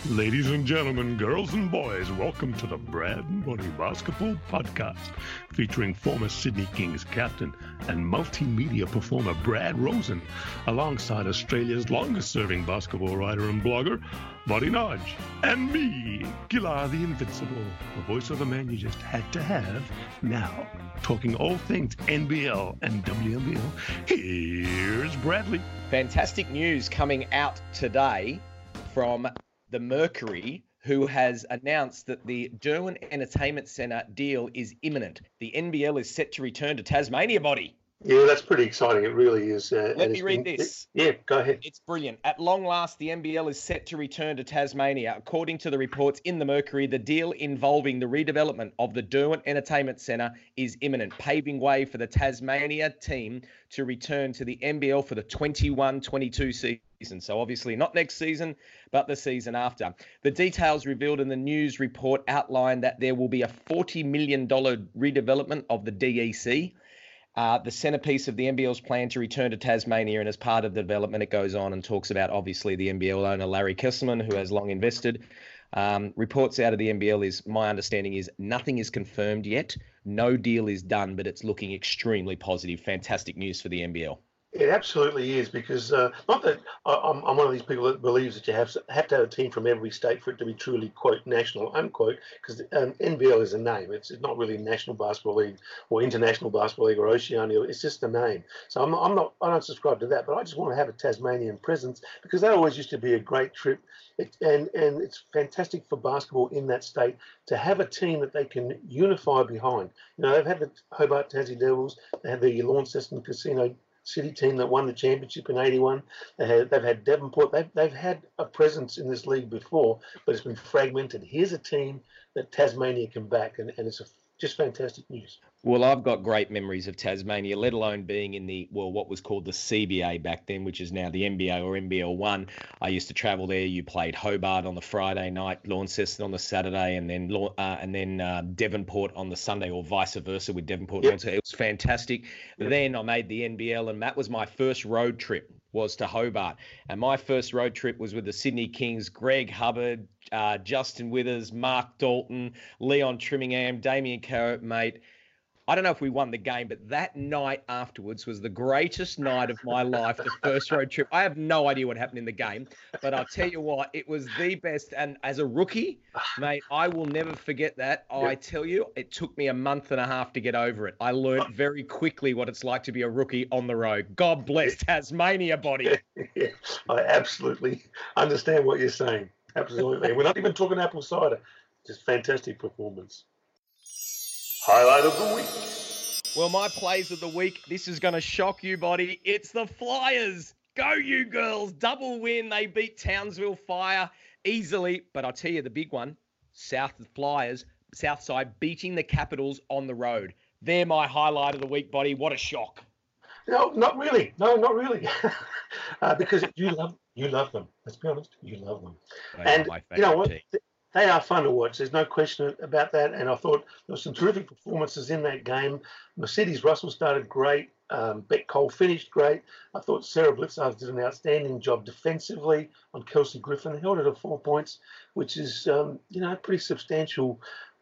Ladies and gentlemen, girls and boys, welcome to the Brad and Buddy Basketball Podcast, featuring former Sydney Kings captain and multimedia performer Brad Rosen, alongside Australia's longest-serving basketball writer and blogger, Buddy Nudge, and me, Gila the Invincible, the voice of a man you just had to have. Now, talking all things NBL and WNBL, here's Bradley. Fantastic news coming out today from the Mercury, who has announced that the Derwent Entertainment Centre deal is imminent. The NBL is set to return to Tasmania, Buddy. Yeah, that's pretty exciting. It really is. Let me read this. Yeah, go ahead. It's brilliant. At long last, the NBL is set to return to Tasmania. According to the reports in the Mercury, the deal involving the redevelopment of the Derwent Entertainment Centre is imminent, paving way for the Tasmania team to return to the NBL for the 21-22 season. So obviously not next season, but the season after. The details revealed in the news report outline that there will be a $40 million redevelopment of the DEC. The centerpiece of the NBL's plan to return to Tasmania, and as part of the development, it goes on and talks about, obviously, the NBL owner, Larry Kesselman, who has long invested. Reports out of the NBL is, my understanding is, nothing is confirmed yet. No deal is done, but it's looking extremely positive. Fantastic news for the NBL. It absolutely is, because not that I'm one of these people that believes that you have to have a team from every state for it to be truly, quote, national, unquote, because NBL is a name. It's not really National Basketball League or International Basketball League or Oceania. It's just a name. So I don't subscribe to that, but I just want to have a Tasmanian presence, because that always used to be a great trip. And it's fantastic for basketball in that state to have a team that they can unify behind. You know, they've had the Hobart Tassie Devils, they have the Launceston Casino City team that won the championship in '81. They've had Devonport. They've had a presence in this league before, but it's been fragmented. Here's a team that Tasmania can back, and it's just fantastic news. Well, I've got great memories of Tasmania, let alone being in what was called the CBA back then, which is now the NBA or NBL 1. I used to travel there. You played Hobart on the Friday night, Launceston on the Saturday, and then Devonport on the Sunday, or vice versa with Devonport. Yep. It was fantastic. Yep. Then I made the NBL, and that was my first road trip, was to Hobart. And my first road trip was with the Sydney Kings, Greg Hubbard, Justin Withers, Mark Dalton, Leon Trimmingham, Damien Carrot, mate. I don't know if we won the game, but that night afterwards was the greatest night of my life, the first road trip. I have no idea what happened in the game, but I'll tell you what, it was the best. And as a rookie, mate, I will never forget that. Yep. I tell you, it took me a month and a half to get over it. I learned very quickly what it's like to be a rookie on the road. God bless Tasmania, Buddy. Yeah, I absolutely understand what you're saying. Absolutely. We're not even talking apple cider. Just fantastic performance. Highlight of the week. Well, my plays of the week, this is going to shock you, Buddy. It's the Flyers. Go, you girls. Double win. They beat Townsville Fire easily. But I'll tell you the big one, Southside beating the Capitals on the road. They're my highlight of the week, Buddy. What a shock. No, not really. No, not really. Because you love them. Let's be honest. You love them. And you know what? They are fun to watch. There's no question about that. And I thought there were some terrific performances in that game. Mercedes Russell started great. Beck Cole finished great. I thought Sarah Blitzards did an outstanding job defensively on Kelsey Griffin. They held it at 4 points, which is, pretty substantially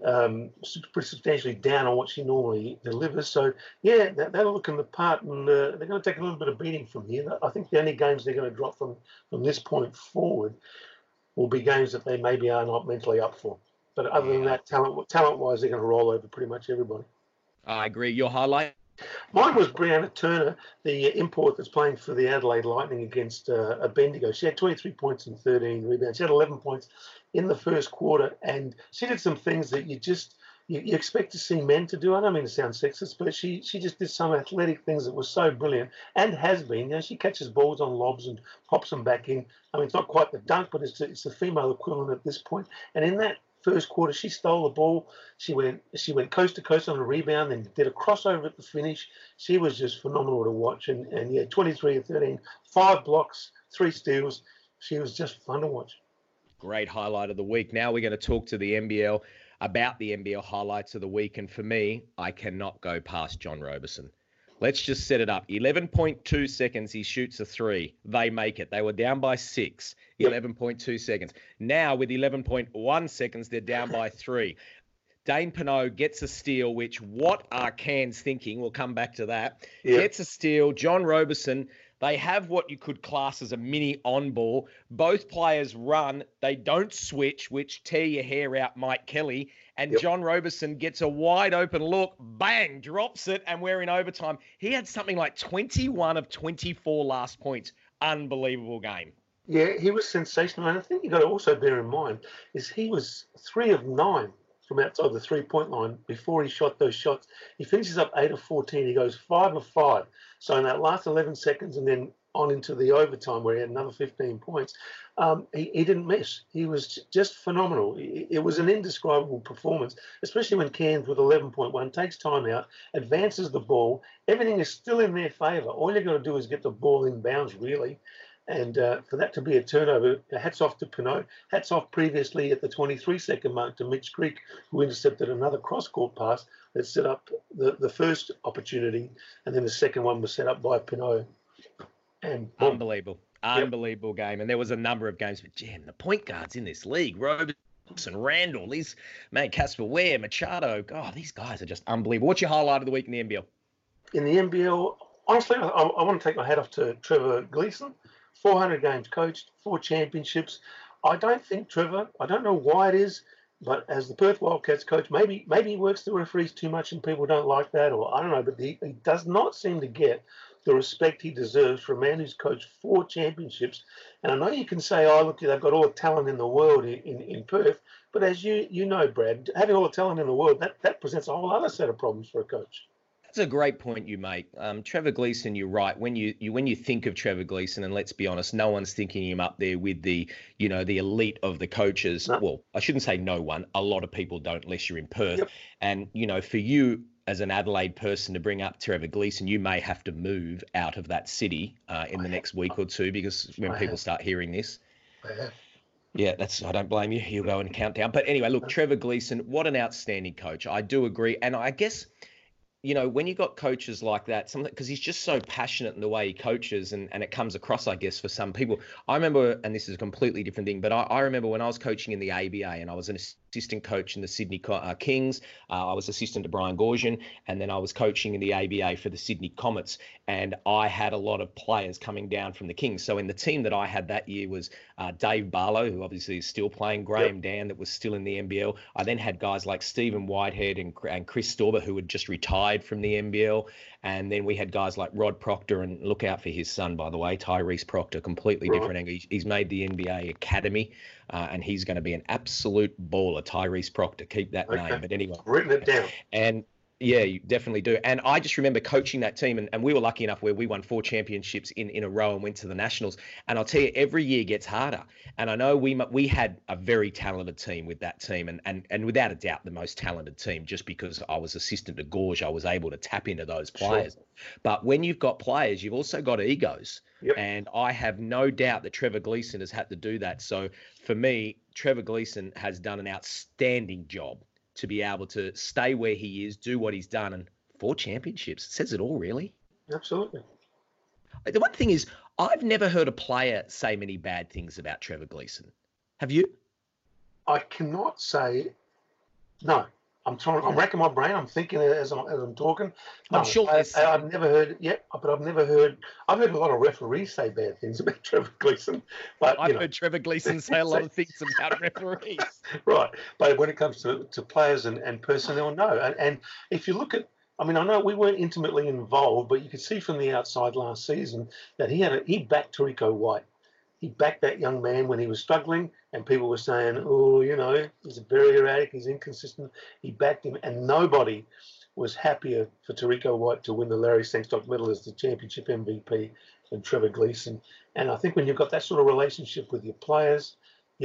down on what she normally delivers. So, yeah, they're looking the part, and they're going to take a little bit of beating from here. I think the only games they're going to drop from this point forward will be games that they maybe are not mentally up for. But other than that, talent-wise, they're going to roll over pretty much everybody. I agree. Your highlight? Mine was Brianna Turner, the import that's playing for the Adelaide Lightning against Bendigo. She had 23 points and 13 rebounds. She had 11 points in the first quarter, and she did some things that you expect to see men to do. I don't mean to sound sexist, but she just did some athletic things that were so brilliant, and has been. You know, she catches balls on lobs and pops them back in. I mean, it's not quite the dunk, but it's the female equivalent at this point. And in that first quarter, she stole the ball. She went coast to coast on a rebound and did a crossover at the finish. She was just phenomenal to watch. And yeah, 23 and 13, 5 blocks, 3 steals. She was just fun to watch. Great highlight of the week. Now we're going to talk to the NBL about the NBL highlights of the week. And for me, I cannot go past John Roberson. Let's just set it up. 11.2 seconds, he shoots a three. They make it. They were down by 6. 11.2 seconds. Now, with 11.1 seconds, they're down by 3. Dane Pineau gets a steal, which what are Cairns thinking? We'll come back to that. Gets a steal. John Roberson, they have what you could class as a mini on-ball. Both players run. They don't switch, which tear your hair out, Mike Kelly. And John Roberson gets a wide open look, bang, drops it, and we're in overtime. He had something like 21 of 24 last points. Unbelievable game. Yeah, he was sensational. And I think you got to also bear in mind is he was 3 of 9 from outside the 3-point line before he shot those shots. He finishes up 8 of 14. He goes 5 of 5. So in that last 11 seconds and then on into the overtime where he had another 15 points, he didn't miss. He was just phenomenal. It was an indescribable performance, especially when Cairns with 11.1 takes time out, advances the ball. Everything is still in their favour. All you've got to do is get the ball in bounds, really. And for that to be a turnover, hats off to Pineau. Hats off previously at the 23-second mark to Mitch Creek, who intercepted another cross-court pass that set up the first opportunity, and then the second one was set up by Pineau. And Unbelievable game. And there was a number of games, but the point guards in this league, Roberson, Randall, Casper Ware, Machado, God, these guys are just unbelievable. What's your highlight of the week in the NBL? In the NBL, honestly, I want to take my hat off to Trevor Gleeson. 400 games coached, 4 championships. I don't think Trevor, I don't know why it is, but as the Perth Wildcats coach, maybe he works the referees too much and people don't like that, or I don't know, but he does not seem to get the respect he deserves for a man who's coached 4 championships. And I know you can say, oh, look, they've got all the talent in the world in Perth, but as you know, Brad, having all the talent in the world, that presents a whole other set of problems for a coach. That's a great point you make. Trevor Gleeson, you're right. When you think of Trevor Gleeson, and let's be honest, no one's thinking him up there with the elite of the coaches. No. Well, I shouldn't say no one. A lot of people don't, unless you're in Perth. Yep. And, for you as an Adelaide person to bring up Trevor Gleeson, you may have to move out of that city in the next week or two, because when people start hearing this. Yeah, I don't blame you. You'll go and count down. But anyway, look, Trevor Gleeson, what an outstanding coach. I do agree. And I guess, when you got coaches like that, because he's just so passionate in the way he coaches, and it comes across, I guess, for some people. I remember, and this is a completely different thing, but I remember when I was coaching in the ABA and I was an assistant coach in the Sydney Kings. I was assistant to Brian Goorjian, and then I was coaching in the ABA for the Sydney Comets. And I had a lot of players coming down from the Kings. So in the team that I had that year was Dave Barlow, who obviously is still playing, Graham Dan, that was still in the NBL. I then had guys like Stephen Whitehead and Chris Storber, who had just retired from the NBL. And then we had guys like Rod Proctor, and look out for his son, by the way, Tyrese Proctor, completely different angle. He's made the NBA Academy, and he's going to be an absolute baller, Tyrese Proctor. Keep that name. But anyway. Written it down. And yeah, you definitely do. And I just remember coaching that team, and we were lucky enough where we won 4 championships in a row and went to the Nationals. And I'll tell you, every year gets harder. And I know we had a very talented team with that team, and without a doubt the most talented team, just because I was assistant to Gorge, I was able to tap into those players. Sure. But when you've got players, you've also got egos. Yep. And I have no doubt that Trevor Gleeson has had to do that. So for me, Trevor Gleeson has done an outstanding job to be able to stay where he is, do what he's done, and 4 championships. It says it all, really. Absolutely. The one thing is, I've never heard a player say many bad things about Trevor Gleeson. Have you? I cannot say no. I'm racking my brain. I'm thinking as I'm talking. No, I'm sure I've never heard it yet, but I've heard a lot of referees say bad things about Trevor Gleeson. But I've heard Trevor Gleeson say a lot of things about referees. Right. But when it comes to players and personnel, no. And if you look at, I know we weren't intimately involved, but you could see from the outside last season that he backed Tarico White. He backed that young man when he was struggling, and people were saying, oh, he's very erratic, he's inconsistent. He backed him, and nobody was happier for Tarico White to win the Larry Sangstock medal as the championship MVP than Trevor Gleeson. And I think when you've got that sort of relationship with your players,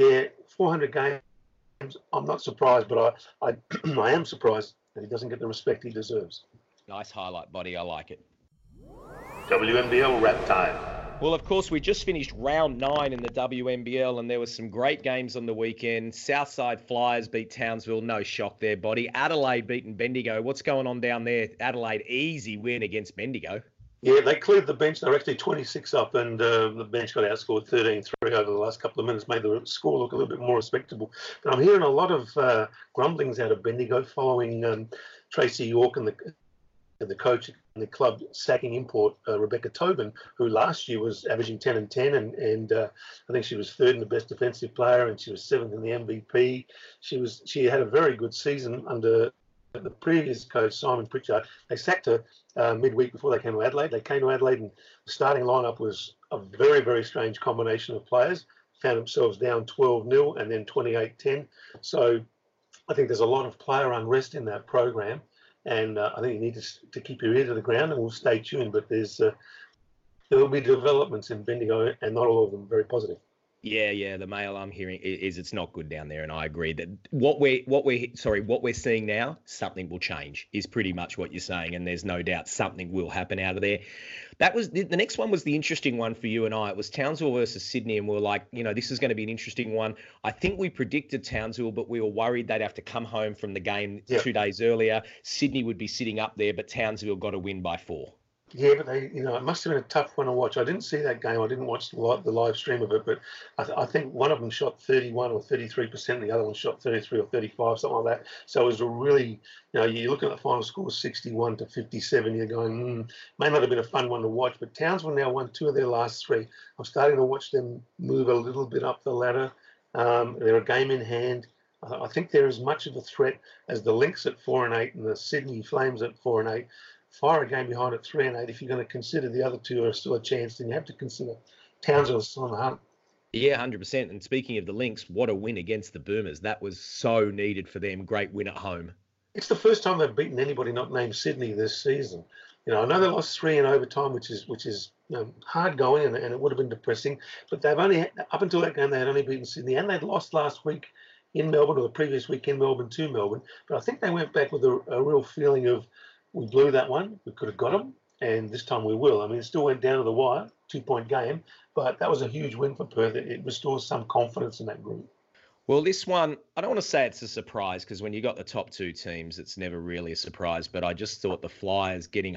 400 games, I'm not surprised, but I am surprised that he doesn't get the respect he deserves. Nice highlight, buddy. I like it. WNBL wrap time. Well, of course, we just finished round 9 in the WNBL, and there were some great games on the weekend. Southside Flyers beat Townsville. No shock there, Body. Adelaide beating Bendigo. What's going on down there? Adelaide, easy win against Bendigo. Yeah, they cleared the bench. They were actually 26 up, and the bench got outscored 13-3 over the last couple of minutes, made the score look a little bit more respectable. But I'm hearing a lot of grumblings out of Bendigo following Tracy York and the coach in the club sacking import Rebecca Tobin, who last year was averaging 10 and 10, and I think she was third in the best defensive player, and she was seventh in the MVP. She had a very good season under the previous coach, Simon Pritchard. They sacked her midweek before they came to Adelaide. They came to Adelaide, and the starting lineup was a very, very strange combination of players. Found themselves down 12-0 and then 28-10. So I think there's a lot of player unrest in that program. And I think you need to keep your ear to the ground, and we'll stay tuned. But there will be developments in Bendigo, and not all of them very positive. Yeah. The mail I'm hearing is it's not good down there, and I agree that what we're seeing now, something will change, is pretty much what you're saying, and there's no doubt something will happen out of there. That was the next one was the interesting one for you and I. It was Townsville versus Sydney, and we were like, this is going to be an interesting one. I think we predicted Townsville, but we were worried they'd have to come home from the game 2 days earlier. Sydney would be sitting up there, but Townsville got a win by 4. Yeah, but it must have been a tough one to watch. I didn't see that game. I didn't watch the live stream of it, but I think one of them shot 31 or 33%, and the other one shot 33 or 35, something like that. So it was a really, you look at the final score, 61-57. You're going, may not have been a fun one to watch, but Townsville now won 2 of their last 3. I'm starting to watch them move a little bit up the ladder. They're a game in hand. I think they're as much of a threat as the Lynx at 4-8 and the Sydney Flames at 4-8. Fire a game behind at 3-8. If you're going to consider the other two are still a chance, then you have to consider Townsville still on the hunt. Yeah, 100%. And speaking of the Lynx, what a win against the Boomers. That was so needed for them. Great win at home. It's the first time they've beaten anybody not named Sydney this season. I know they lost 3 in overtime, which is hard going, and it would have been depressing. But they've only, up until that game, they had only beaten Sydney, and they'd lost last week in Melbourne, or the previous week in Melbourne to Melbourne. But I think they went back with a real feeling of, we blew that one. We could have got them, and this time we will. I mean, it still went down to the wire, 2-point game, but that was a huge win for Perth. It restores some confidence in that group. Well, this one, I don't want to say it's a surprise, because when you got the top 2 teams, it's never really a surprise. But I just thought the Flyers getting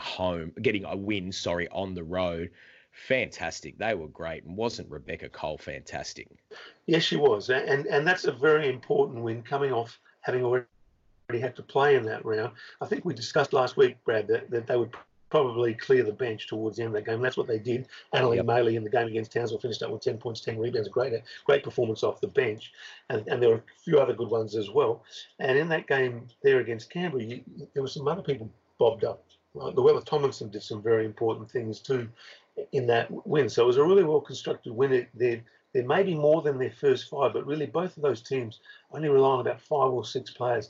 a win, on the road, fantastic. They were great. And wasn't Rebecca Cole fantastic? Yes, she was. And that's a very important win, coming off having already had to play in that round. I think we discussed last week, Brad, that they would probably clear the bench towards the end of that game. That's what they did. Annalie Maley in the game against Townsville finished up with 10 points, 10 rebounds, great performance off the bench. And there were a few other good ones as well. And in that game there against Canberra, there were some other people bobbed up. Luella Tomlinson did some very important things too in that win. So it was a really well-constructed win. There may be more than their first 5, but really both of those teams only rely on about 5 or 6 players.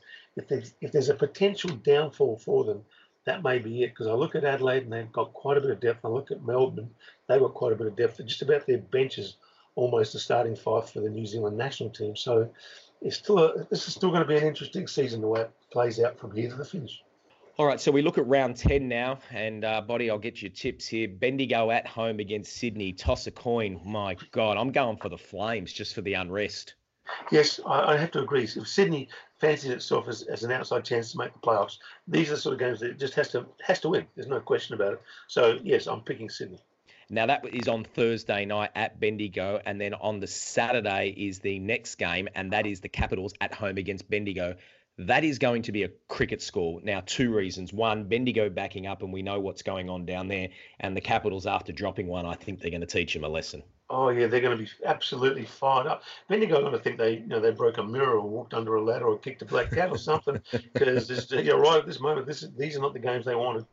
If there's a potential downfall for them, that may be it. Because I look at Adelaide and they've got quite a bit of depth. I look at Melbourne, they've got quite a bit of depth. Just about their bench is almost a starting 5 for the New Zealand national team. So this is still going to be an interesting season the way it plays out from here to the finish. All right, so we look at round 10 now, and Body, I'll get your tips here. Bendigo at home against Sydney. Toss a coin. My God, I'm going for the Flames just for the unrest. Yes, I have to agree. If Sydney fancies itself as an outside chance to make the playoffs, these are the sort of games that it just has to win. There's no question about it. So, yes, I'm picking Sydney. Now, that is on Thursday night at Bendigo, and then on the Saturday is the next game, and that is the Capitals at home against Bendigo. That is going to be a cricket score. Now, 2 reasons. One, Bendigo backing up, and we know what's going on down there. And the Capitals, after dropping one, I think they're going to teach them a lesson. Oh, yeah, they're going to be absolutely fired up. Bendigo are going to think they broke a mirror or walked under a ladder or kicked a black cat or something, because you're right at this moment, these are not the games they wanted.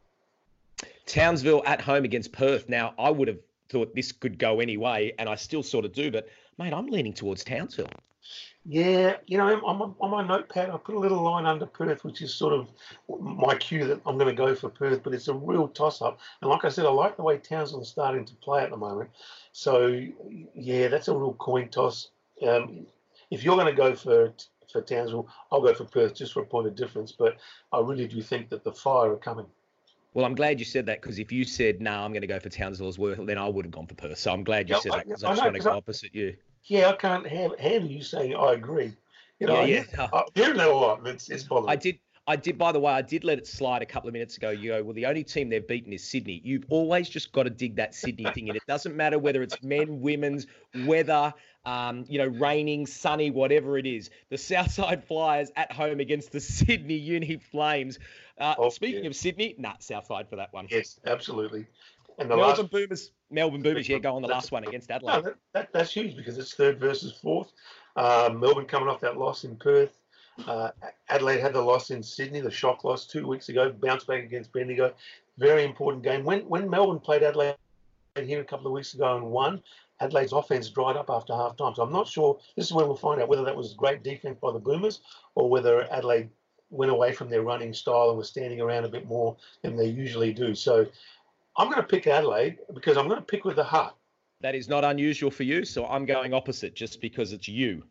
Townsville at home against Perth. Now, I would have thought this could go any way, and I still sort of do, but, mate, I'm leaning towards Townsville. Yeah, on my notepad, I put a little line under Perth, which is sort of my cue that I'm going to go for Perth, but it's a real toss-up. And like I said, I like the way Townsville is starting to play at the moment. So, yeah, that's a real coin toss. If you're going to go for Townsville, I'll go for Perth just for a point of difference. But I really do think that the Fire are coming. Well, I'm glad you said that, because if you said, no, I'm going to go for Townsville as well, then I would have gone for Perth. So I'm glad you said that, because I just want to go opposite you. Yeah, I can't handle you saying I agree. Yeah. I'm hearing that a lot. It's bothering. I did, by the way, I did let it slide a couple of minutes ago. You go, well, the only team they've beaten is Sydney. You've always just got to dig that Sydney thing in. It doesn't matter whether it's men, women's, weather, raining, sunny, whatever it is. The Southside Flyers at home against the Sydney Uni Flames. Speaking of Sydney, Southside for that one. Yes, absolutely. And Melbourne Boomers, go on the last one against Adelaide. No, that's huge, because it's third versus fourth. Melbourne coming off that loss in Perth. Adelaide had the loss in Sydney, the shock loss 2 weeks ago, bounced back against Bendigo. Very important game. When Melbourne played Adelaide here a couple of weeks ago and won, Adelaide's offense dried up after half time. So I'm not sure. This is where we'll find out whether that was great defense by the Boomers or whether Adelaide went away from their running style and was standing around a bit more than they usually do. So I'm going to pick Adelaide, because I'm going to pick with the heart. That is not unusual for you, so I'm going opposite just because it's you.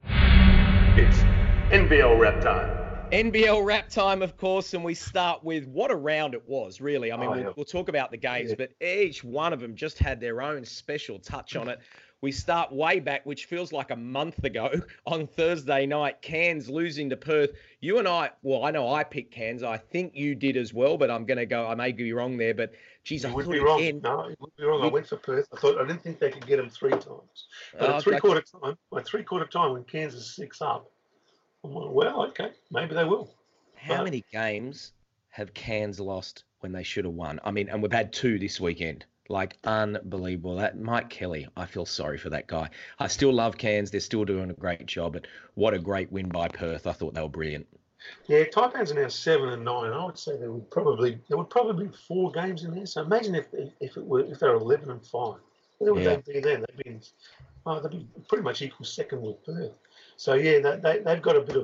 It's NBL wrap time. NBL wrap time, of course, and we start with what a round it was, really. I mean, we'll talk about the games, but each one of them just had their own special touch on it. We start way back, which feels like a month ago, on Thursday night, Cairns losing to Perth. You and I, well, I know I picked Cairns. I think you did as well, but I'm going to go, I may be wrong there, but geez, I would be wrong. No, you would be wrong. I went for Perth. I didn't think they could get them 3 times. But at three-quarter time, when Cairns is 6 up, I'm like, well, okay, maybe they will. How many games have Cairns lost when they should have won? I mean, and we've had 2 this weekend. Like, unbelievable. That Mike Kelly, I feel sorry for that guy. I still love Cairns. They're still doing a great job, but what a great win by Perth. I thought they were brilliant. Yeah, Taipans are now 7 and 9. I would say there would probably be 4 games in there. So imagine if they're 11 and 5. Where would they be then? They'd be pretty much equal second with Perth. So yeah, they've got a bit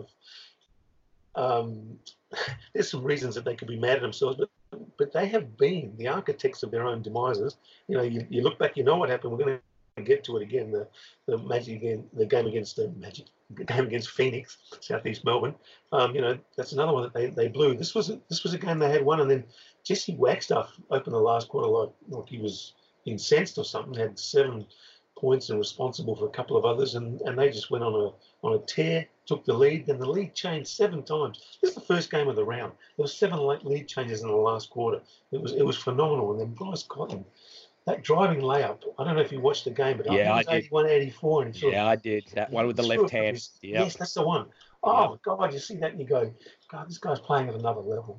of there's some reasons that they could be mad at themselves, but they have been the architects of their own demises. You look back, you know what happened. We're going to get to it again. The game against Phoenix, Southeast Melbourne. That's another one that they blew. This was a game they had won, and then Jesse Wagstaff opened the last quarter like he was incensed or something. Had 7 points and responsible for a couple of others, and they just went on a tear, took the lead, then the lead changed 7 times. This is the first game of the round. There were 7 lead changes in the last quarter. It was phenomenal. And then Bryce Cotton, that driving layup, I don't know if you watched the game, but I think it was 81-84. And I did. That one with the left hand. Yes, that's the one. Oh, God, you see that and you go, God, this guy's playing at another level.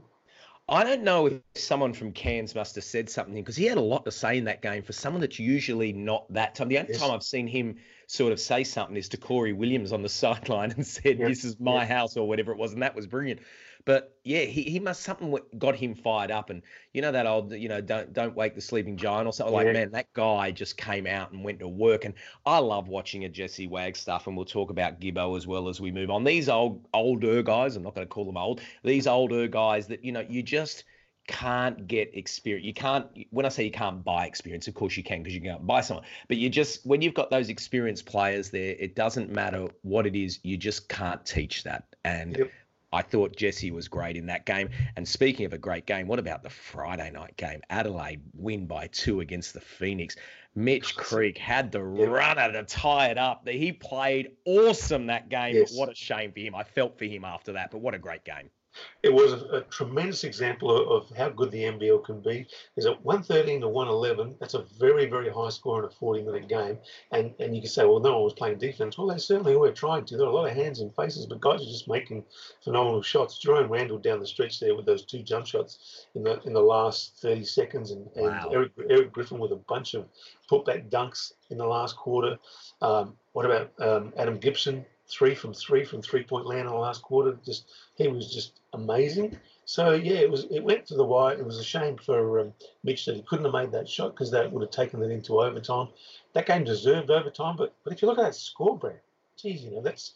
I don't know if someone from Cairns must have said something, because he had a lot to say in that game for someone that's usually not that time. The only time I've seen him sort of say something is to Corey Williams on the sideline and said, this is my house or whatever it was. And that was brilliant. But yeah, he must, something got him fired up. And that old, don't wake the sleeping giant or something man, that guy just came out and went to work. And I love watching a Jesse Wagstaff, and we'll talk about Gibbo as well as we move on. These older guys, I'm not going to call them old, these older guys that, you just can't get experience. You can't, when I say you can't buy experience, of course you can, because you can go and buy someone, but when you've got those experienced players there, it doesn't matter what it is, you just can't teach that. And I thought Jesse was great in that game. And speaking of a great game, what about the Friday night game? Adelaide win by 2 against the Phoenix. Mitch Creek had the runner to tie it up. He played awesome that game, but what a shame for him. I felt for him after that, but what a great game. It was a tremendous example of how good the NBL can be. Is at 113 to 111. That's a very, very high score in a 40-minute game. And you can say, well, no one was playing defense. Well, they certainly were trying to. There were a lot of hands and faces, but guys are just making phenomenal shots. Jerome Randall down the stretch there with those 2 jump shots in the last 30 seconds, and Eric Griffin with a bunch of putback dunks in the last quarter. What about Adam Gibson? 3 from 3-point land in the last quarter. He was just amazing. So yeah, it went to the wire. It was a shame for Mitch that he couldn't have made that shot, because that would have taken it into overtime. That game deserved overtime, but if you look at that score, Brad, geez, that's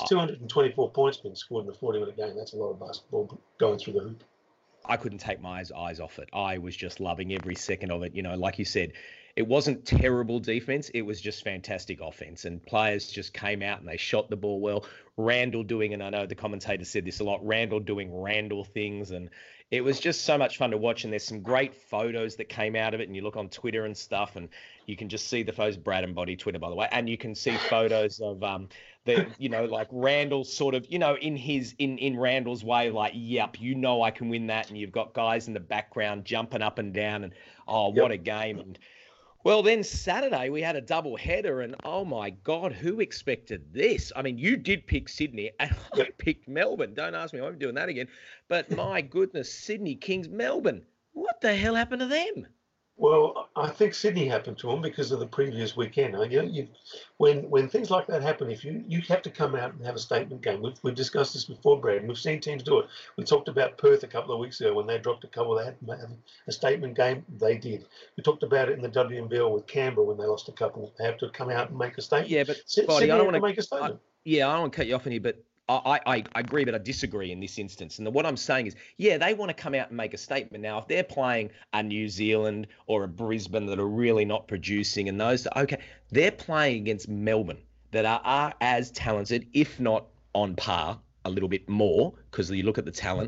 224 points being scored in a 40-minute game. That's a lot of basketball going through the hoop. I couldn't take my eyes off it. I was just loving every second of it. Like you said, It wasn't terrible defense. It was just fantastic offense. And players just came out and they shot the ball well. Randall doing, and I know the commentator said this a lot, Randall doing Randall things. And it was just so much fun to watch. And there's some great photos that came out of it. And you look on Twitter and stuff, and you can just see the photos, Brad and Body Twitter, by the way. And you can see photos of like Randall sort of, in Randall's way, like, yep, I can win that. And you've got guys in the background jumping up and down, and what a game. And well, then Saturday we had a double header, and oh my God, who expected this? I mean, you did pick Sydney, and I picked Melbourne. Don't ask me, I'm doing that again. But my goodness, Sydney Kings, Melbourne, what the hell happened to them? Well, I think Sydney happened to them because of the previous weekend. When things like that happen, if you have to come out and have a statement game. We've discussed this before, Brad, and we've seen teams do it. We talked about Perth a couple of weeks ago when they dropped a couple. They had to have a statement game. They did. We talked about it in the WNBL with Canberra when they lost a couple. They have to come out and make a statement. Yeah, but Sydney I don't want to make a statement. I don't want to cut you off on here, but I agree, but I disagree in this instance. And what I'm saying is, they want to come out and make a statement. Now, if they're playing a New Zealand or a Brisbane that are really not producing, and they're playing against Melbourne that are as talented, if not on par, a little bit more, because you look at the talent,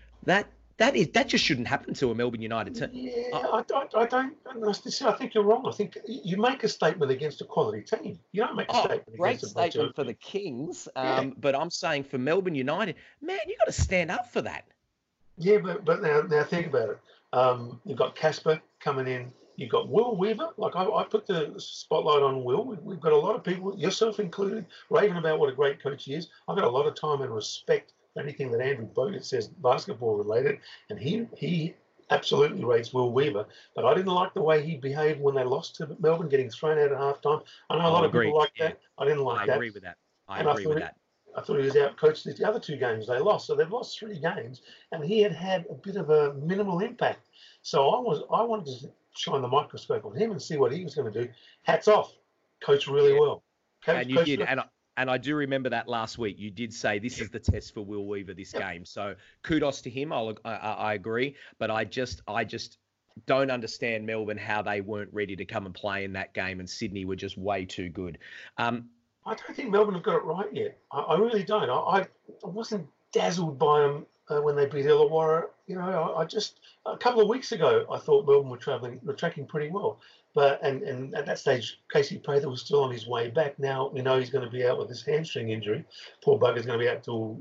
that just shouldn't happen to a Melbourne United team. Yeah, I don't. I think you're wrong. I think you make a statement against a quality team. You don't make a statement. Great statement for the Kings, but I'm saying for Melbourne United, man, you got to stand up for that. Yeah, but now think about it. You've got Casper coming in. You've got Will Weaver. Like I put the spotlight on Will. We've got a lot of people, yourself included, raving about what a great coach he is. I've got a lot of time and respect anything that Andrew Bogut says basketball related, and he absolutely rates Will Weaver. But I didn't like the way he behaved when they lost to Melbourne, getting thrown out at halftime. I know a lot of people like that. I didn't like that. I agree with that. I agree with that. I thought he was out-coached the other two games they lost. So they've lost 3 games, and he had a bit of a minimal impact. So I wanted to shine the microscope on him and see what he was going to do. Hats off. Coached really well. And you did. And I do remember that last week. You did say this is the test for Will Weaver this game. So kudos to him. I agree. But I just don't understand Melbourne, how they weren't ready to come and play in that game, and Sydney were just way too good. I don't think Melbourne have got it right yet. I really don't. I wasn't dazzled by them when they beat Illawarra. I just a couple of weeks ago I thought Melbourne were tracking pretty well. But and at that stage, Casey Prather was still on his way back. Now we know he's going to be out with his hamstring injury. Poor bugger's going to be out till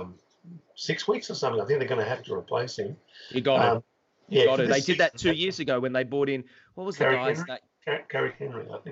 6 weeks or something. I think they're going to have to replace him. You got it. Yeah, got it. They did that 2 years ago when they bought in, what was Carrick the guy's name? Carrick Henry, I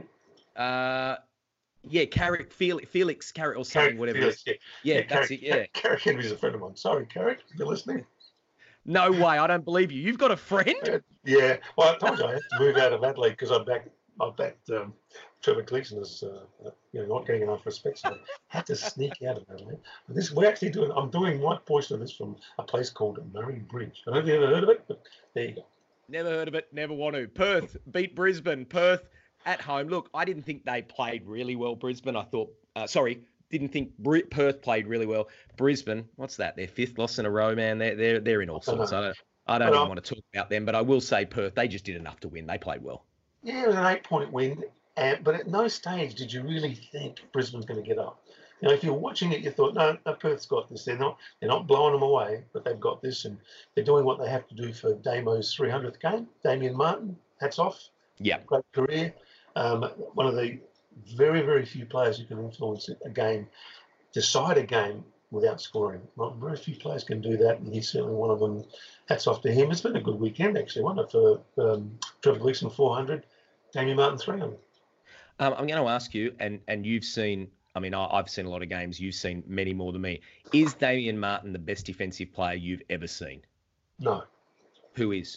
think. Carrick, Felix Carrick or something, whatever. Felix, yeah, that's Carrick, it, yeah. Carrick Henry's a friend of mine. Sorry, Carrick, if you're listening. No way, I don't believe you. You've got a friend? Yeah, well, I told you I had to move out of Adelaide because I backed Trevor Gleeson as not getting enough respect. So I had to sneak out of Adelaide. I'm doing my portion of this from a place called Murray Bridge. I don't know if you've ever heard of it, but there you go. Never heard of it, never want to. Perth beat Brisbane. Perth at home. Look, I didn't think they played really well, Brisbane. I thought, didn't think Perth played really well. Brisbane, what's that? Their 5th loss in a row, man. They're in all sorts. I don't even want to talk about them, but I will say Perth, they just did enough to win. They played well. Yeah, it was an 8-point win, but at no stage did you really think Brisbane's going to get up. If you're watching it, you thought, no, Perth's got this. They're not blowing them away, but they've got this, and they're doing what they have to do for Damo's 300th game. Damien Martin, hats off. Yeah, great career. One of the very, very few players who can influence a game, decide a game without scoring. Not very few players can do that, and he's certainly one of them. Hats off to him. It's been a good weekend, actually, wasn't it, for Trevor Gleeson 400, Damien Martin 300. I'm going to ask you, and you've seen, I've seen a lot of games. You've seen many more than me. Is Damien Martin the best defensive player you've ever seen? No. Who is?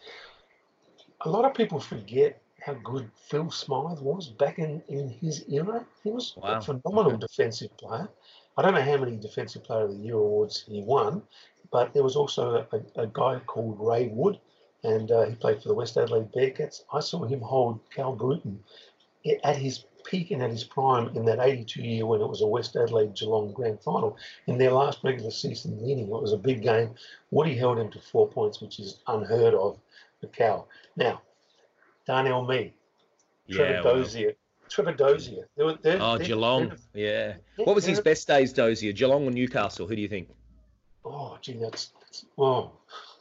A lot of people forget how good Phil Smythe was back in his era. He was a phenomenal defensive player. I don't know how many Defensive Player of the Year awards he won, but there was also a guy called Ray Wood, and he played for the West Adelaide Bearcats. I saw him hold Cal Bruton at his peak and at his prime in that 82 year when it was a West Adelaide Geelong grand final. In their last regular season meeting, it was a big game. Woody held him to 4 points, which is unheard of for Cal. Now, Darnell Mee, Trevor Yeah, well. Dozier. Trevor Dozier. Oh, Geelong. Yeah. What was his they're best days, Dozier? Geelong or Newcastle? Who do you think? oh, gee, that's well,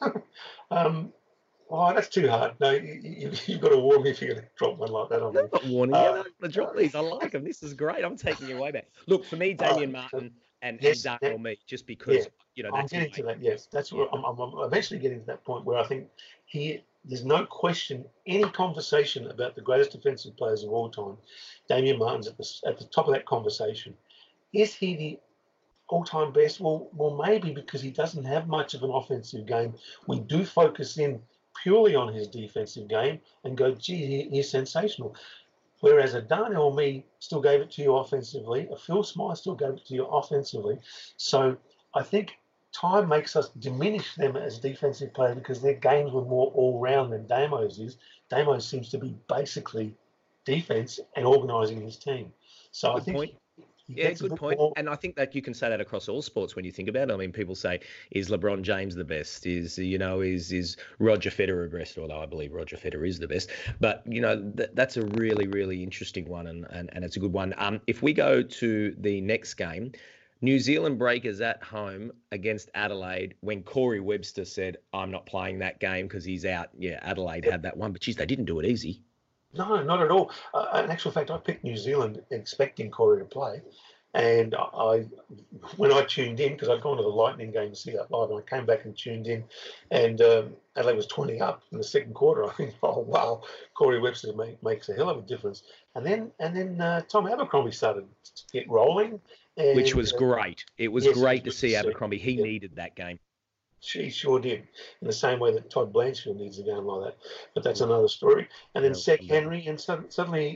oh, that's too hard. No, you've got to warn me if you're going to drop one like that on No, me. I'm not warning you. No, Uh, I'm going to drop these. I like them. This is great. I'm taking you way back. Look, for me, uh, Damien Martin and yes, Darnell Mead, just yeah, because, I'm that's my getting to mate. that. Yes, that's Yeah. where I'm eventually getting to that point where I think there's no question, any conversation about the greatest defensive players of all time, Damien Martin's at the top of that conversation. Is he the all-time best? Well, maybe because he doesn't have much of an offensive game. We do focus in purely on his defensive game and go, gee, he's sensational. Whereas a Darnell Me still gave it to you offensively, a Phil Smyth still gave it to you offensively. So I think time makes us diminish them as defensive players because their games were more all-round than Damo's is. Damo seems to be basically defense and organising his team. So I Good think point. he Yeah, gets a good bit point. more. And I think that you can say that across all sports when you think about it. I mean, people say, is LeBron James the best? Is Roger Federer the best? Although I believe Roger Federer is the best. But, that's a really, really interesting one, and it's a good one. If we go to the next game, New Zealand Breakers at home against Adelaide, when Corey Webster said, I'm not playing that game because he's out. Yeah, Adelaide had that one. But, geez, they didn't do it easy. No, not at all. In actual fact, I picked New Zealand expecting Corey to play. And when I tuned in, because I'd gone to the Lightning game to see that live, and I came back and tuned in, and Adelaide was 20 up in the second quarter. I think, oh wow, Corey Webster makes a hell of a difference. And then Tom Abercrombie started to get rolling, Which and was great. It was yes, it great to was good see Abercrombie. He Yeah, needed that game. she sure did, in the same way that Todd Blanchfield needs a game like that. But that's Yeah, another story. And then yeah, Sec well done. Henry, and suddenly,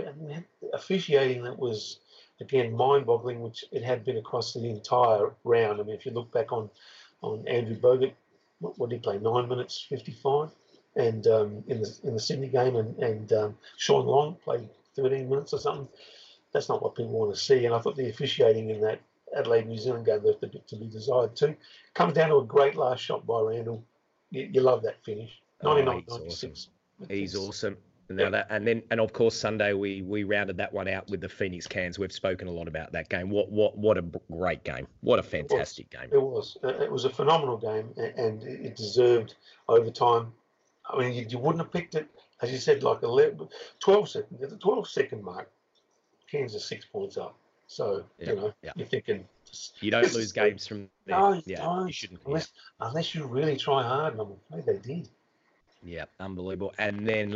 officiating that was, again, mind-boggling, which it had been across the entire round. I mean, if you look back on Andrew Bogut, what did he play? 9 minutes 55, and in the Sydney game, and Sean Long played 13 minutes or something. That's not what people want to see. And I thought the officiating in that Adelaide New Zealand game left a bit to be desired too. Comes down to a great last shot by Randall. You love that finish. Oh, 99, he's awesome. 96. He's awesome. Yeah. Now and of course Sunday we rounded that one out with the Phoenix Cans. We've spoken a lot about that game. What a great game. What a fantastic game. It was. It was a phenomenal game, and it deserved overtime. I mean, you wouldn't have picked it, as you said, like 12 seconds. At the 12-second mark, Kansas 6 points up. So, Yeah. you're thinking. You don't lose games from there. No, you Yeah, don't. you shouldn't. Unless you really try hard, and I'm afraid they did. Yeah, unbelievable. And then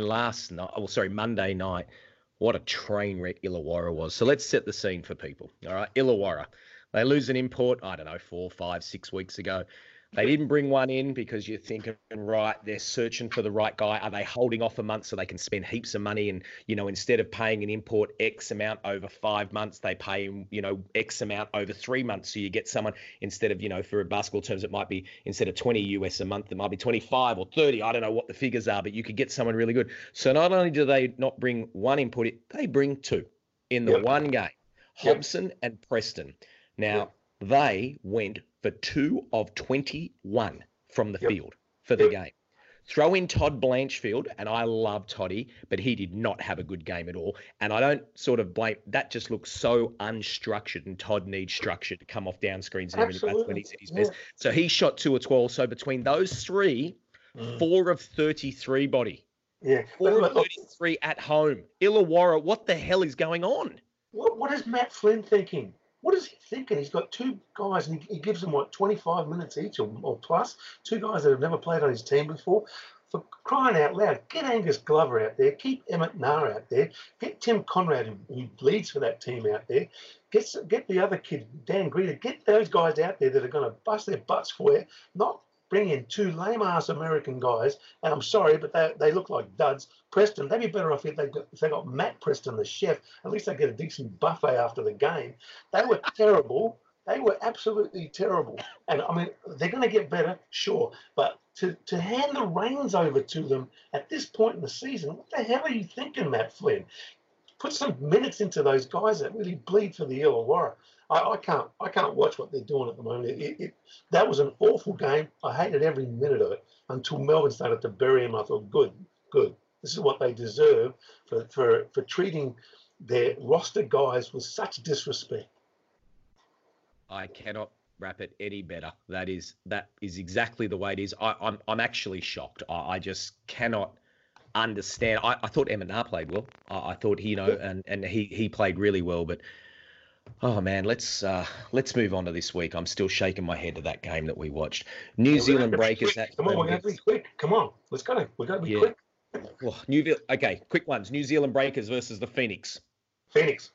Monday night, what a train wreck Illawarra was. So let's set the scene for people. All right, Illawarra. They lose an import, I don't know, 4, 5, 6 weeks ago. They didn't bring one in because you're thinking, right, they're searching for the right guy. Are they holding off a month so they can spend heaps of money? And, instead of paying an import X amount over 5 months, they pay, X amount over 3 months. So you get someone instead of, for basketball terms, it might be instead of 20 US a month, it might be 25 or 30. I don't know what the figures are, but you could get someone really good. So not only do they not bring one input, they bring two in the one game, Hobson and Preston. Now, they went for 2 of 21 from the field for the game. Throw in Todd Blanchfield, and I love Toddy, but he did not have a good game at all. And I don't sort of blame, that just looks so unstructured, and Todd needs structure to come off down screens and everything. That's when he's at his best. So he shot 2 of 12. So between those three, 4 of 33 body. Yeah. 4 of 33 at home. Illawarra, what the hell is going on? What is Matt Flynn thinking? What is he thinking? He's got 2 guys, and he gives them, 25 minutes each or plus? 2 guys that have never played on his team before. For crying out loud, get Angus Glover out there. Keep Emmett Nair out there. Get Tim Conrad, who bleeds for that team, out there. Get the other kid, Dan Greer. Get those guys out there that are going to bust their butts for you, not bring in 2 lame-ass American guys, and I'm sorry, but they look like duds. Preston, they'd be better off if they got Matt Preston, the chef. At least they get a decent buffet after the game. They were terrible. They were absolutely terrible. And, I mean, they're going to get better, sure. But to hand the reins over to them at this point in the season, what the hell are you thinking, Matt Flynn? Put some minutes into those guys that really bleed for the Illawarra. I can't watch what they're doing at the moment. That was an awful game. I hated every minute of it until Melbourne started to bury him. I thought, good. This is what they deserve for treating their roster guys with such disrespect. I cannot wrap it any better. That is exactly the way it is. I'm actually shocked. I just cannot understand. I thought Eminar played well. I thought and he played really well. But oh man, let's move on to this week. I'm still shaking my head to that game that we watched. New Zealand Breakers. Come on, we're going to be quick. Come on, let's go. We're going to be quick. Well, okay, quick ones. New Zealand Breakers versus the Phoenix. Phoenix.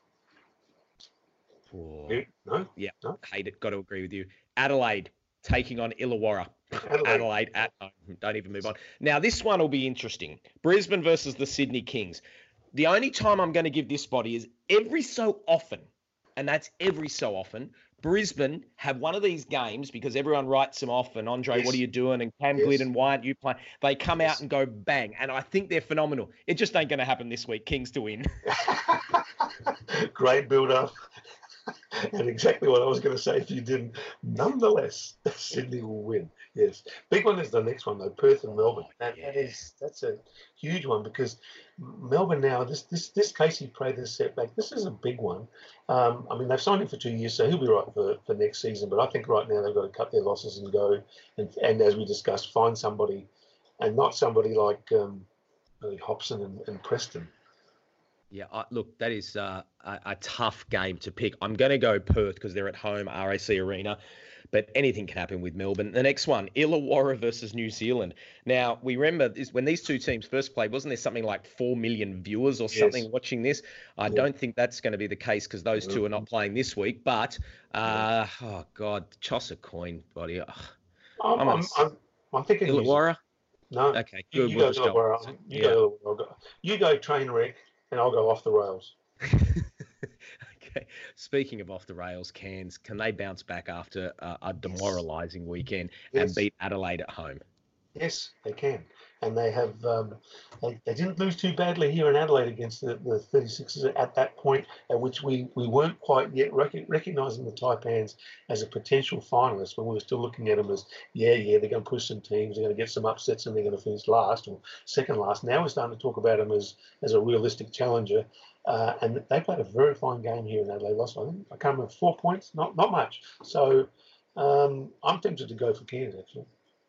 Oh. No. Yeah, no. Hate it. Got to agree with you. Adelaide taking on Illawarra. Adelaide at home. Don't even move on. Now, this one will be interesting. Brisbane versus the Sydney Kings. The only time I'm going to give this body is every so often, and that's every so often, Brisbane have one of these games because everyone writes them off and Andre, what are you doing? And Cam Glidden, why aren't you playing? They come out and go bang. And I think they're phenomenal. It just ain't going to happen this week. Kings to win. Great build-up. And exactly what I was going to say if you didn't. Nonetheless, Sydney will win. Yes. Big one is the next one, though, Perth and Melbourne. That's a huge one because Melbourne now, this Casey Prather setback, this is a big one. I mean, they've signed him for 2 years, so he'll be right for next season. But I think right now they've got to cut their losses and go and as we discussed, find somebody and not somebody like Hobson and Preston. Yeah, look, that is a tough game to pick. I'm going to go Perth because they're at home, RAC Arena, but anything can happen with Melbourne. The next one, Illawarra versus New Zealand. Now, we remember when these two teams first played, wasn't there something like 4 million viewers or something watching this? I don't think that's going to be the case because those two are not playing this week, but, oh, God, toss a coin, buddy. I'm thinking Illawarra? No. Okay, good. You go Illawarra. You go train wreck. And I'll go off the rails. Okay. Speaking of off the rails, Cairns, can they bounce back after a demoralising weekend and beat Adelaide at home? Yes, they can. And they have. They didn't lose too badly here in Adelaide against the 36ers at that point at which we weren't quite yet recognising the Taipans as a potential finalist when we were still looking at them as, they're going to push some teams, they're going to get some upsets and they're going to finish last or second last. Now we're starting to talk about them as a realistic challenger. And they played a very fine game here in Adelaide. Lost, I can't remember, 4 points, not much. So I'm tempted to go for Cairns, actually.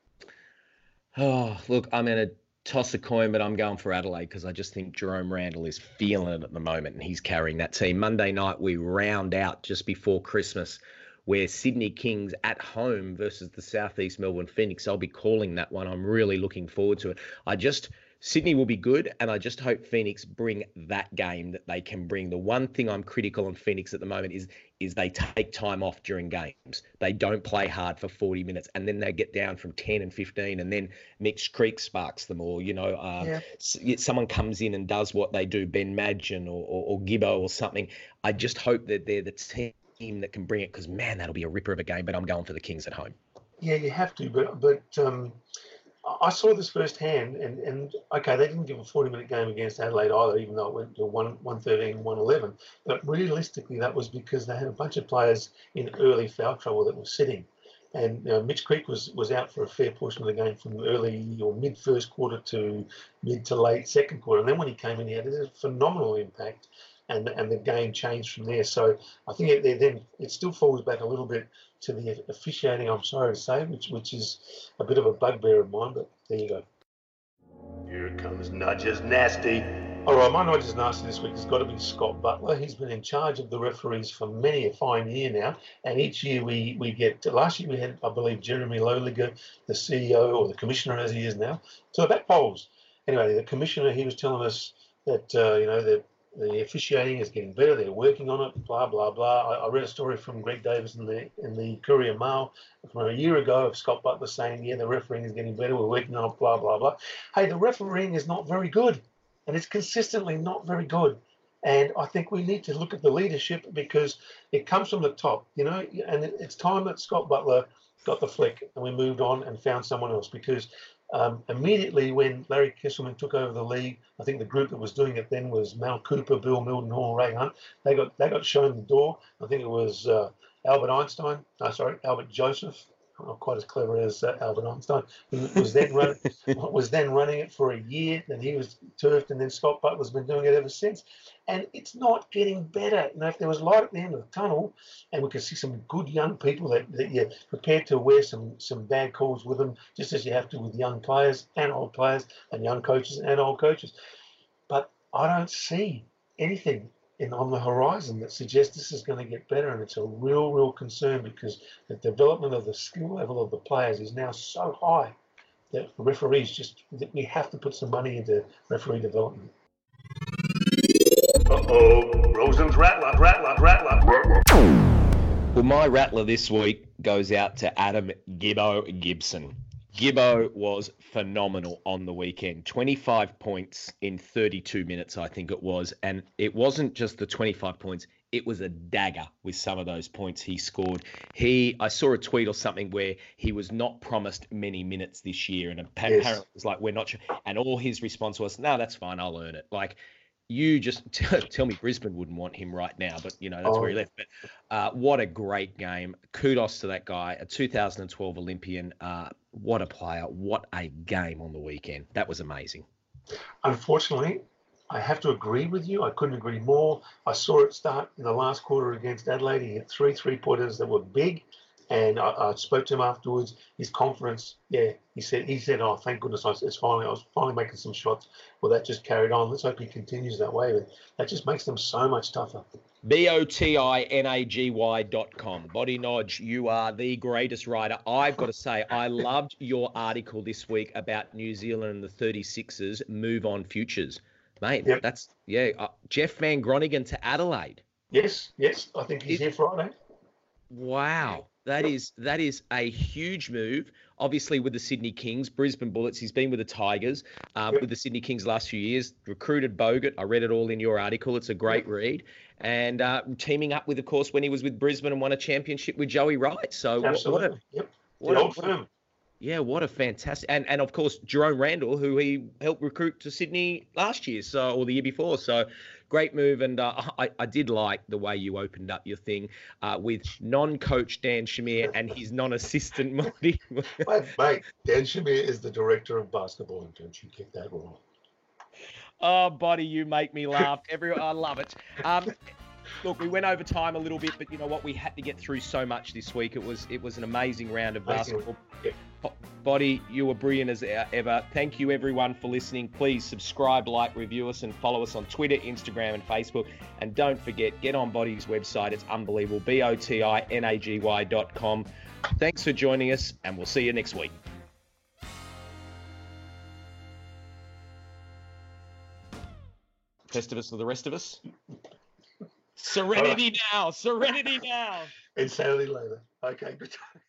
Oh, look, I'm going to toss a coin, but I'm going for Adelaide because I just think Jerome Randall is feeling it at the moment and he's carrying that team. Monday night, we round out just before Christmas where Sydney Kings at home versus the Southeast Melbourne Phoenix. I'll be calling that one. I'm really looking forward to it. Sydney will be good, and I just hope Phoenix bring that game that they can bring. The one thing I'm critical on Phoenix at the moment is they take time off during games. They don't play hard for 40 minutes, and then they get down from 10 and 15, and then Mitch Creek sparks them, or, someone comes in and does what they do, Ben Madgen or Gibbo or something. I just hope that they're the team that can bring it because, man, that'll be a ripper of a game, but I'm going for the Kings at home. Yeah, you have to, but I saw this firsthand, and okay, they didn't give a 40-minute game against Adelaide either, even though it went to 113, 111. But realistically, that was because they had a bunch of players in early foul trouble that were sitting. And Mitch Creek was out for a fair portion of the game from early or mid first quarter to mid to late second quarter. And then when he came in, he had a phenomenal impact, and the game changed from there. So I think it still falls back a little bit to the officiating, I'm sorry to say, which is a bit of a bugbear of mine, but there you go. Here comes Nudges Nasty. All right, my Nudges Nasty this week has got to be Scott Butler. He's been in charge of the referees for many a fine year now, and each year we get, last year we had, I believe, Jeremy Lowliger, the CEO, or the commissioner as he is now, to the back polls. Anyway, the commissioner, he was telling us that, the officiating is getting better. They're working on it. Blah blah blah. I read a story from Greg Davis in the Courier Mail from a year ago of Scott Butler saying, the refereeing is getting better. We're working on it. Blah blah blah. Hey, the refereeing is not very good, and it's consistently not very good. And I think we need to look at the leadership because it comes from the top, and it's time that Scott Butler got the flick and we moved on and found someone else because. Immediately when Larry Kesselman took over the league, I think the group that was doing it then was Mal Cooper, Bill Mildenhall, Ray Hunt. They got shown the door. I think it was Albert Joseph. not quite as clever as Albert Einstein, who was then running it for a year. Then he was turfed, and then Scott Butler's been doing it ever since. And it's not getting better. If there was light at the end of the tunnel, and we could see some good young people that you're prepared to wear some bad calls with them, just as you have to with young players and old players, and young coaches and old coaches. But I don't see anything on the horizon that suggests this is going to get better, and it's a real concern, because the development of the skill level of the players is now so high that referees we have to put some money into referee development. Rosen's rattler. Well, my rattler this week goes out to Adam Gibbo Gibson. Gibbo was phenomenal on the weekend. 25 points in 32 minutes, I think it was. And it wasn't just the 25 points. It was a dagger with some of those points he scored. I saw a tweet or something where he was not promised many minutes this year. And apparently it was like, we're not sure. And all his response was, no, that's fine. I'll earn it. Like, you just tell me Brisbane wouldn't want him right now, but, that's where he left. But what a great game. Kudos to that guy, a 2012 Olympian. What a player. What a game on the weekend. That was amazing. Unfortunately, I have to agree with you. I couldn't agree more. I saw it start in the last quarter against Adelaide. He hit 3 3-pointers that were big. And I spoke to him afterwards. His confidence, he said, oh, thank goodness, I was finally making some shots. Well, that just carried on. Let's hope he continues that way. But that just makes them so much tougher. BOTINAGY.com. Body Nodge, you are the greatest writer. I've got to say, I loved your article this week about New Zealand and the 36ers move on futures. Mate, that's, Jeff Van Groningen to Adelaide. Yes, I think he's here Friday. Wow. That is a huge move. Obviously, with the Sydney Kings, Brisbane Bullets. He's been with the Tigers, with the Sydney Kings last few years. Recruited Bogut. I read it all in your article. It's a great read. And teaming up with, of course, when he was with Brisbane and won a championship with Joey Wright. So absolutely. What a fantastic and of course Jerome Randall, who he helped recruit to Sydney last year, or the year before. So great move, and I did like the way you opened up your thing with non-coach Dan Shamir and his non-assistant Marty. Mate, Dan Shamir is the director of basketball, and don't you get that wrong. Oh, buddy, you make me laugh. I love it. Look, we went over time a little bit, but you know what? We had to get through so much this week. It was an amazing round of basketball. Yep. Body, you were brilliant as ever. Thank you, everyone, for listening. Please subscribe, like, review us, and follow us on Twitter, Instagram, and Facebook. And don't forget, get on Body's website. It's unbelievable. BOTINAGY.com. Thanks for joining us, and we'll see you next week. Festivus for the rest of us. Serenity now. Serenity now. Insanity later. Okay, good.